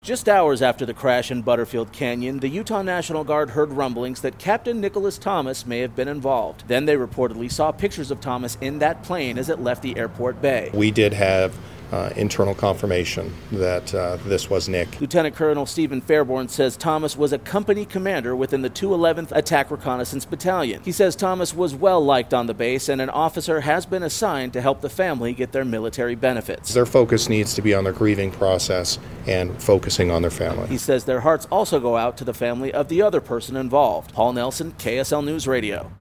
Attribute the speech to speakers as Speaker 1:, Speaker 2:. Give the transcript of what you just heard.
Speaker 1: Just hours after the crash in Butterfield Canyon, the Utah National Guard heard rumblings that Captain Nicholas Thomas may have been involved. Then they reportedly saw pictures of Thomas in that plane as it left the airport bay.
Speaker 2: We did have internal confirmation that this was Nick.
Speaker 1: Lieutenant Colonel Stephen Fairborn says Thomas was a company commander within the 211th Attack Reconnaissance Battalion. He says Thomas was well liked on the base, and an officer has been assigned to help the family get their military benefits.
Speaker 2: Their focus needs to be on their grieving process and focusing on their family.
Speaker 1: He says their hearts also go out to the family of the other person involved. Paul Nelson, KSL News Radio.